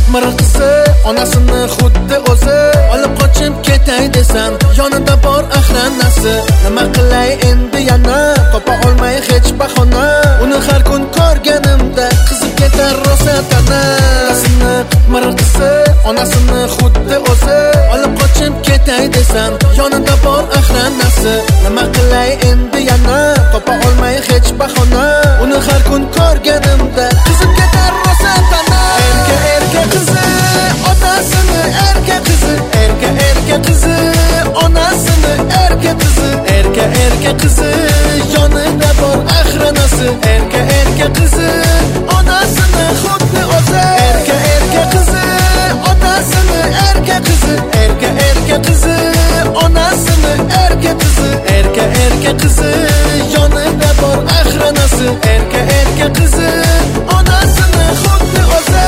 qitmir qizi, onasini xuddi o'zi olib qochib ketay desam, yonida bor ahranasi. Nima qilay endi yana, topa olmay hech bahona. Uni har kun ko'rganimda qizib ketar rosa tana. Qitmir qizi, onasini xuddi o'zi olib qochib ketay desam, yonida bor ahranasi. Nima qilay endi yana, topa olmay hech bahona. Uni har kun ko'rganimda qizib ketar rosa tana. Erka qizi, onasini erka qizi, erka qizi, onasini erka qizi, erka qizi, yonida bor ahranasi. Erka qizi, onasini xuddi o'zi. Erka qizi, onasini erka qizi, erka qizi, onasini erka qizi, erka qizi, yonida bor ahranasi. Erka qizi, onasini xuddi o'zi.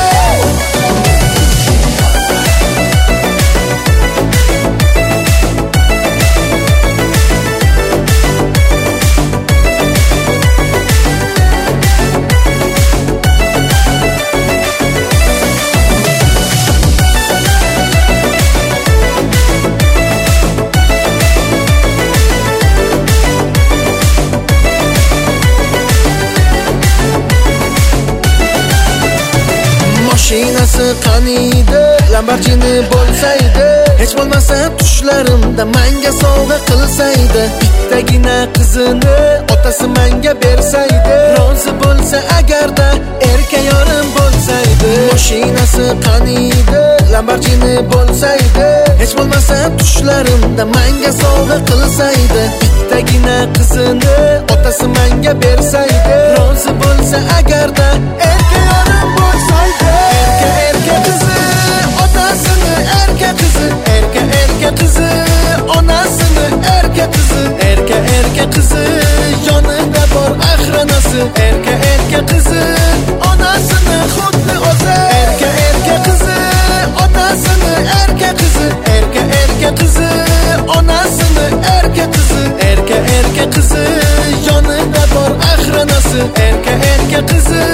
Mashinasi qaniydi, Lamborghini bo'lsaydi, hech bo'lmasa tushlarimda menga sovg'a qilsaydi. Bittagina qizini otasi menga bersaydi, rozi bo'lsa agarda erka yorim bo'lsaydi. Mashinasi qaniydi, Lamborghini bo'lsaydi, hech bo'lmasa tushlarimda menga sovg'a qilsaydi. Bittagina qizini otasi menga bersaydi, rozi bo'lsa agarda erka yorim bo'lsaydi. Erka qizi, onasini erka qizi, erka qizi, onasini erka qizi, erka qizi, yonida bor ahranasi. Erka qizi, onasini xuddi o'zi. Erka qizi, onasini erka qizi, erka qizi, onasini erka qizi, erka qizi, yonida bor ahranasi. Erka qizi